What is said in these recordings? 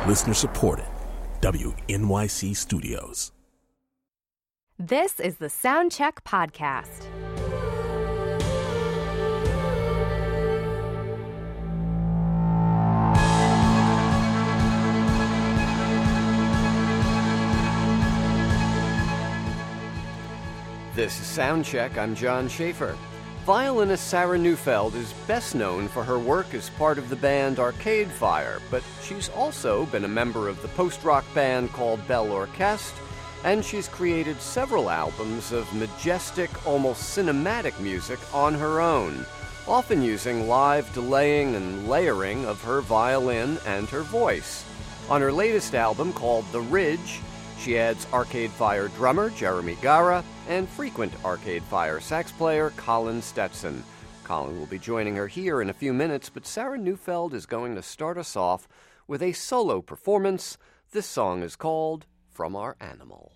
Listener supported. WNYC Studios. This is the Soundcheck Podcast. This is Soundcheck. I'm John Schaefer. Violinist Sarah Neufeld is best known for her work as part of the band Arcade Fire, but she's also been a member of the post-rock band called Belle Orchestre, and she's created several albums of majestic, almost cinematic music on her own, often using live delaying and layering of her violin and her voice. On her latest album called The Ridge, she adds Arcade Fire drummer Jeremy Gara and frequent Arcade Fire sax player Colin Stetson. Colin will be joining her here in a few minutes, but Sarah Neufeld is going to start us off with a solo performance. This song is called From Our Animal.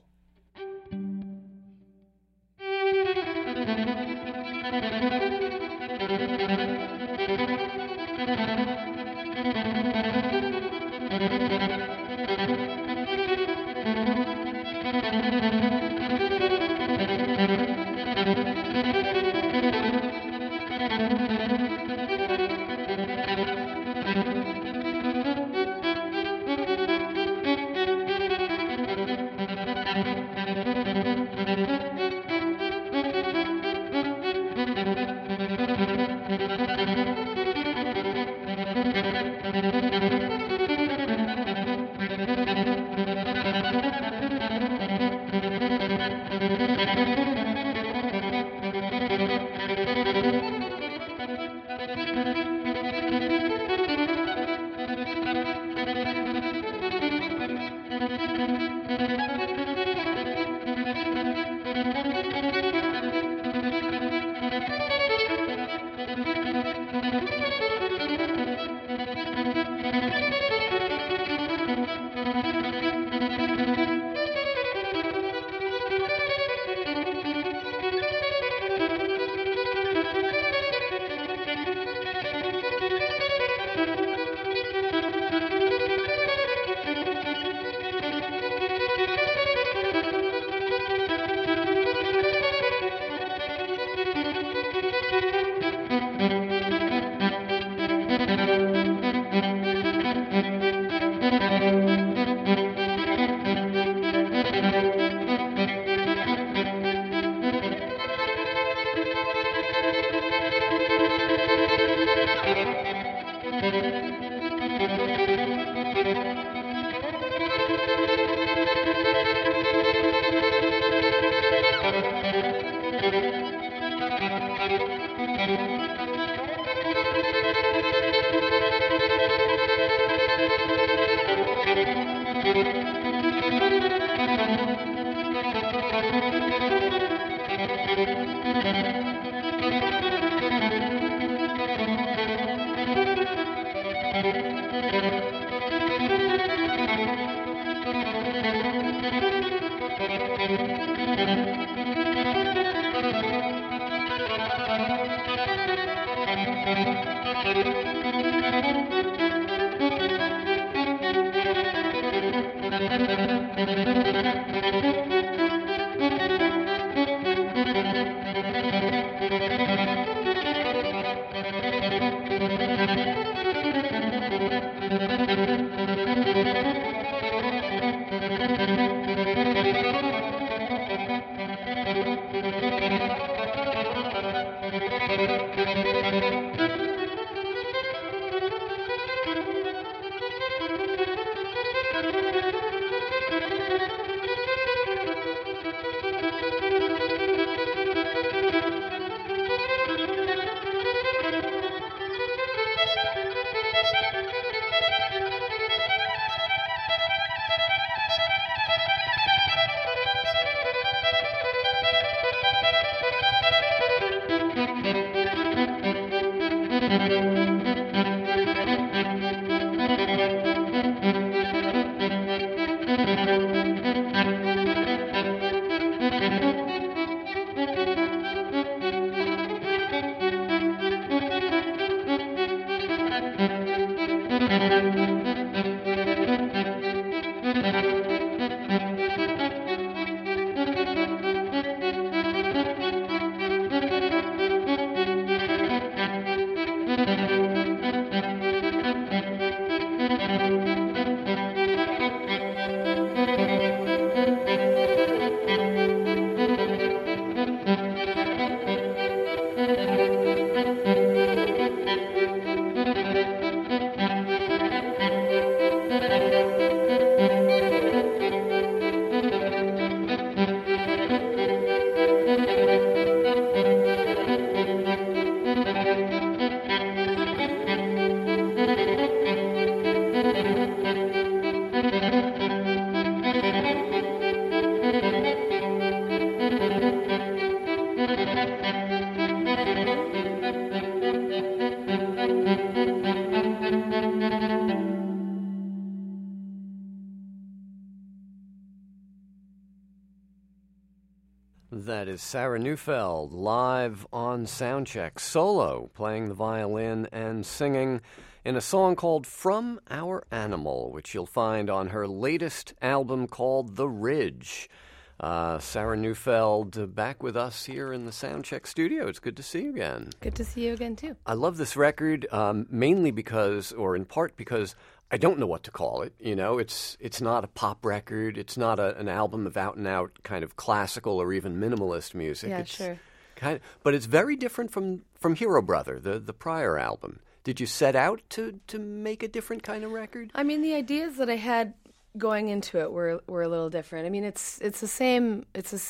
That is Sarah Neufeld, live on Soundcheck, solo, playing the violin and singing in a song called From Our Animal, which you'll find on her latest album called The Ridge. Sarah Neufeld back with us here in the Soundcheck studio. It's good to see you again. Good to see you again, too. I love this record, mainly because, or in part because, I don't know what to call it. You know, it's not a pop record. It's not an album of out-and-out kind of classical or even minimalist music. Yeah, it's sure. But it's very different from Hero Brother, the prior album. Did you set out to make a different kind of record? I mean, the ideas that I had going into it were a little different. I mean, it's the same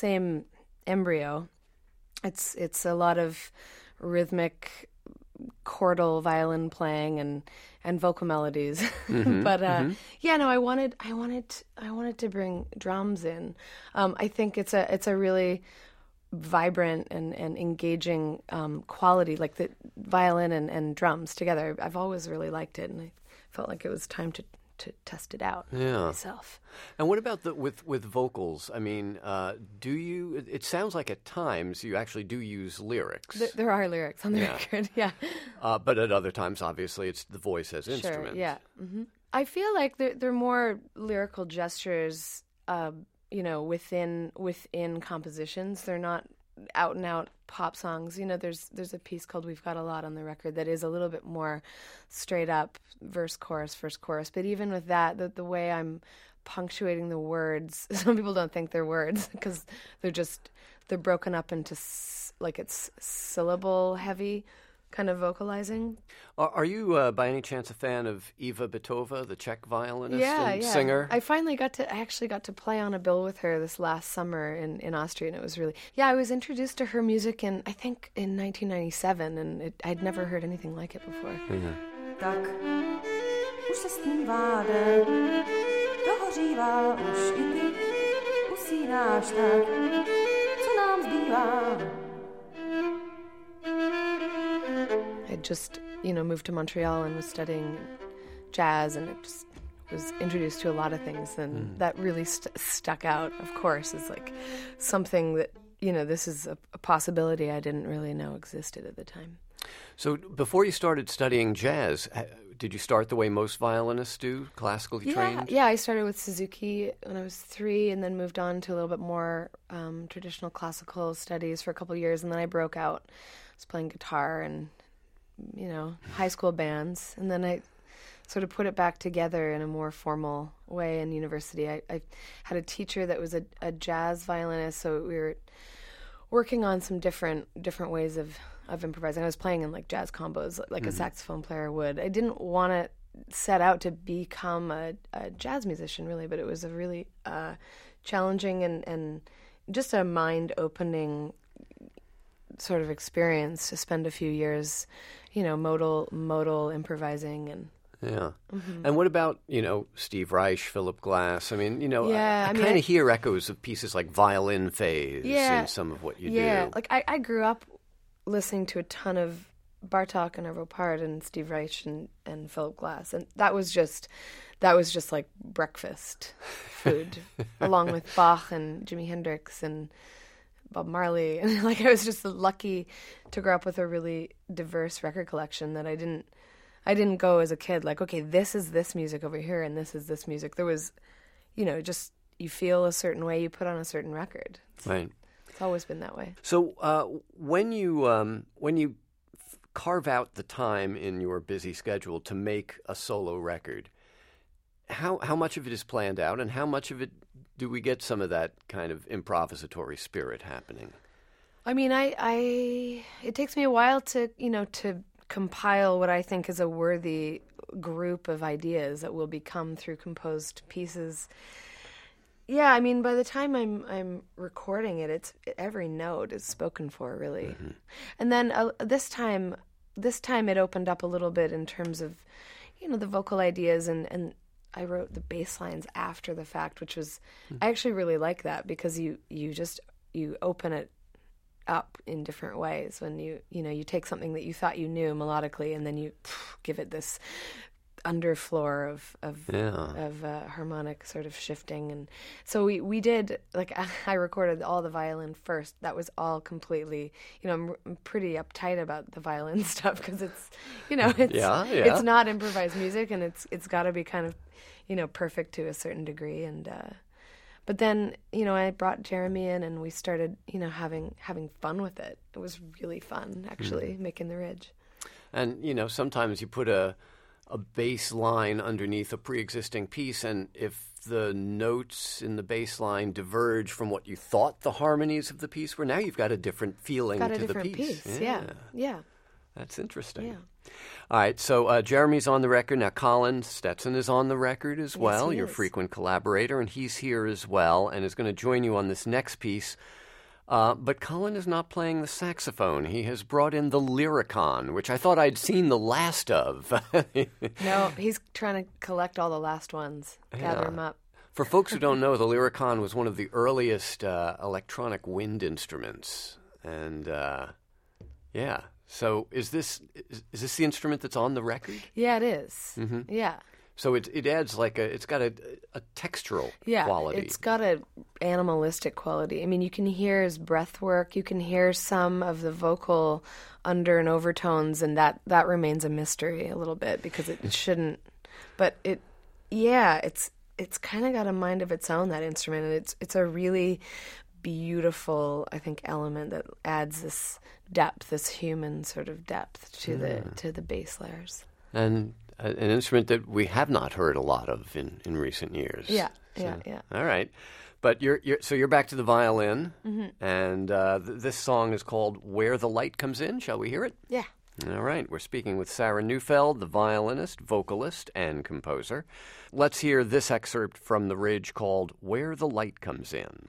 embryo. It's a lot of rhythmic chordal violin playing and vocal melodies. But yeah, no, I wanted to bring drums in. I think it's a really vibrant and engaging quality, like the violin and drums together. I've always really liked it, and I felt like it was time to test it out myself. And what about with vocals? I mean, do you? It sounds like at times you actually do use lyrics. There are lyrics on the record, yeah. But at other times, obviously, it's the voice as instrument. Sure, yeah. Mm-hmm. I feel like they're more lyrical gestures, within compositions. They're not out and out pop songs. You know, there's a piece called We've Got a Lot on the record that is a little bit more straight up verse chorus. But even with that, the way I'm punctuating the words, some people don't think they're words because they're broken up into it's syllable heavy kind of vocalizing. Are you by any chance a fan of Iva Bitova, the Czech violinist and singer? I actually got to play on a bill with her this last summer in Austria, and it was really... Yeah, I was introduced to her music I think in 1997, and I'd never heard anything like it before. Yeah. Tak, už se snívá den, dohořívá už i ty, usínáš tak, co nám zbývá. I just, moved to Montreal and was studying jazz, and it just was introduced to a lot of things, and that really stuck out, of course, as like something that, this is a possibility I didn't really know existed at the time. So before you started studying jazz, did you start the way most violinists do, classically trained? Yeah, I started with Suzuki when I was 3 and then moved on to a little bit more traditional classical studies for a couple of years, and then I broke out. I was playing guitar and, high school bands, and then I sort of put it back together in a more formal way in university. I had a teacher that was a jazz violinist, so we were working on some different ways of improvising. I was playing in like jazz combos like a saxophone player would. I didn't want to set out to become a jazz musician really, but it was a really challenging and just a mind-opening sort of experience to spend a few years, modal improvising and... Yeah. Mm-hmm. And what about, Steve Reich, Philip Glass? I mean, I kind of hear echoes of pieces like Violin Phase in some of what you do. Yeah, like I grew up listening to a ton of Bartók and Arvo Pärt and Steve Reich and Philip Glass, and that was just like breakfast food, along with Bach and Jimi Hendrix and Bob Marley, and like I was just lucky to grow up with a really diverse record collection that I didn't go as a kid like, okay, this is this music over here and this is this music. There was, just you feel a certain way, you put on a certain record. Right. It's always been that way. So when you carve out the time in your busy schedule to make a solo record. How much of it is planned out, and how much of it do we get some of that kind of improvisatory spirit happening? I mean, it takes me a while to compile what I think is a worthy group of ideas that will become through composed pieces. Yeah, I mean, by the time I'm recording it, it's every note is spoken for, really. Mm-hmm. And then this time it opened up a little bit in terms of, the vocal ideas, and I wrote the bass lines after the fact, which was, I actually really like that, because you open it up in different ways when you take something that you thought you knew melodically, and then you give it this underfloor of harmonic sort of shifting. And so we did, like, I recorded all the violin first. That was all completely, I'm pretty uptight about the violin stuff, because it's it's not improvised music, and it's got to be kind of perfect to a certain degree. And but then I brought Jeremy in, and we started having fun with it. It was really fun, actually, making the Ridge. And sometimes you put a bass line underneath a pre-existing piece, and if the notes in the bass line diverge from what you thought the harmonies of the piece were, now you've got a different feeling to the piece. Yeah. That's interesting. Yeah. All right, so Jeremy's on the record. Now Colin Stetson is on the record as well, your frequent collaborator, and he's here as well and is going to join you on this next piece. But Colin is not playing the saxophone. He has brought in the Lyricon, which I thought I'd seen the last of. No, he's trying to collect all the last ones, gather them up. For folks who don't know, the Lyricon was one of the earliest electronic wind instruments. And, so is this the instrument that's on the record? Yeah, it is. Mm-hmm. Yeah. So it adds it's got a textural quality. Yeah, it's got an animalistic quality. I mean, you can hear his breath work. You can hear some of the vocal under and overtones, and that remains a mystery a little bit, because it shouldn't. But it's kind of got a mind of its own, that instrument, and it's a really beautiful, I think, element that adds this depth, this human sort of depth to the bass layers. And an instrument that we have not heard a lot of in recent years. Yeah. All right, but you're back to the violin, and this song is called "Where the Light Comes In." Shall we hear it? Yeah. All right, we're speaking with Sarah Neufeld, the violinist, vocalist, and composer. Let's hear this excerpt from the Ridge called "Where the Light Comes In."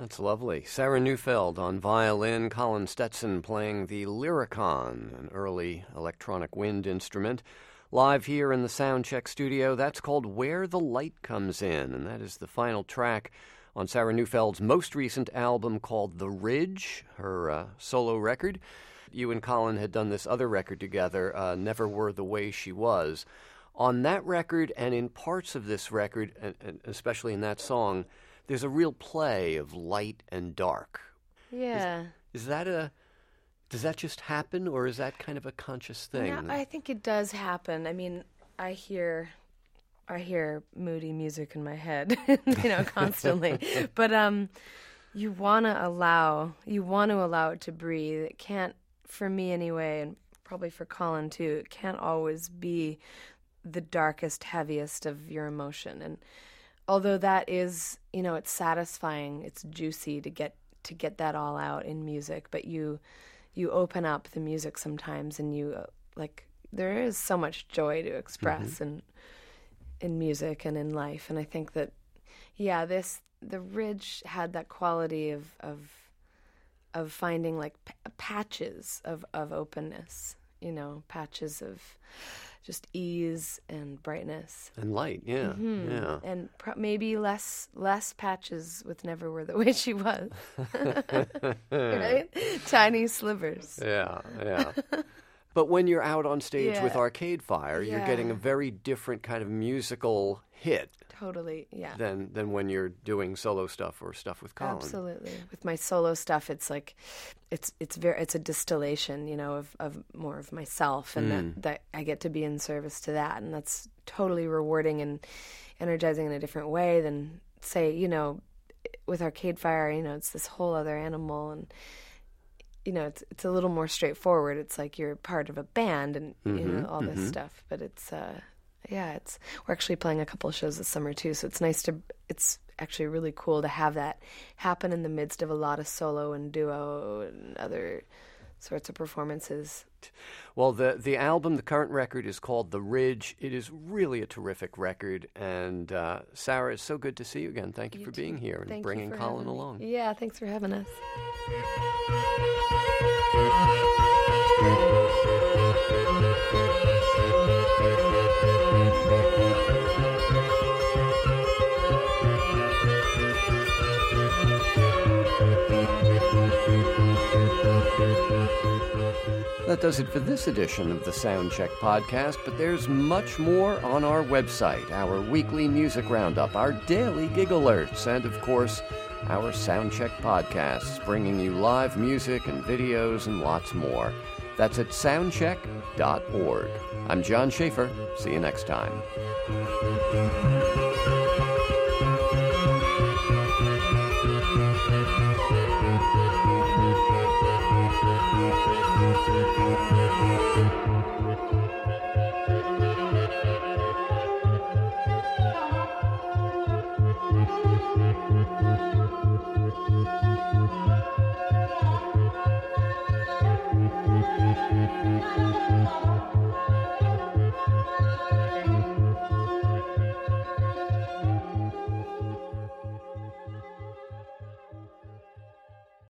That's lovely. Sarah Neufeld on violin, Colin Stetson playing the Lyricon, an early electronic wind instrument. Live here in the Soundcheck studio, that's called Where the Light Comes In, and that is the final track on Sarah Neufeld's most recent album called The Ridge, her solo record. You and Colin had done this other record together, Never Were the Way She Was. On that record and in parts of this record, and especially in that song, there's a real play of light and dark. Yeah. Does that just happen, or is that kind of a conscious thing? No, I think it does happen. I mean, I hear moody music in my head, constantly. But you want to allow it to breathe. It can't, for me anyway, and probably for Colin too, it can't always be the darkest, heaviest of your emotion. And although that is, it's satisfying, it's juicy to get that all out in music, but you open up the music sometimes, and you there is so much joy to express in music and in life. And I think that the Ridge had that quality of finding like patches of openness, patches of just ease and brightness and light, yeah, yeah, and maybe less patches with Never Were the Way She Was, right? Tiny slivers. Yeah. But when you're out on stage with Arcade Fire, you're getting a very different kind of musical hit. Totally, yeah. Than when you're doing solo stuff or stuff with Colin. Absolutely. With my solo stuff, it's like it's a distillation, of more of myself, and that I get to be in service to that, and that's totally rewarding and energizing in a different way than say, with Arcade Fire, it's this whole other animal, and it's a little more straightforward. It's like you're part of a band and all this stuff, but it's we're actually playing a couple of shows this summer too, so it's actually really cool to have that happen in the midst of a lot of solo and duo and other sorts of performances. Well, the album, the current record, is called The Ridge. It is really a terrific record, and Sarah, it's so good to see you again. Thank you for being here and bringing Colin along. Yeah, thanks for having us. That does it for this edition of the Soundcheck podcast, but there's much more on our website, our weekly music roundup, our daily gig alerts, and of course, our Soundcheck podcasts, bringing you live music and videos and lots more. That's at soundcheck.org. I'm John Schaefer. See you next time.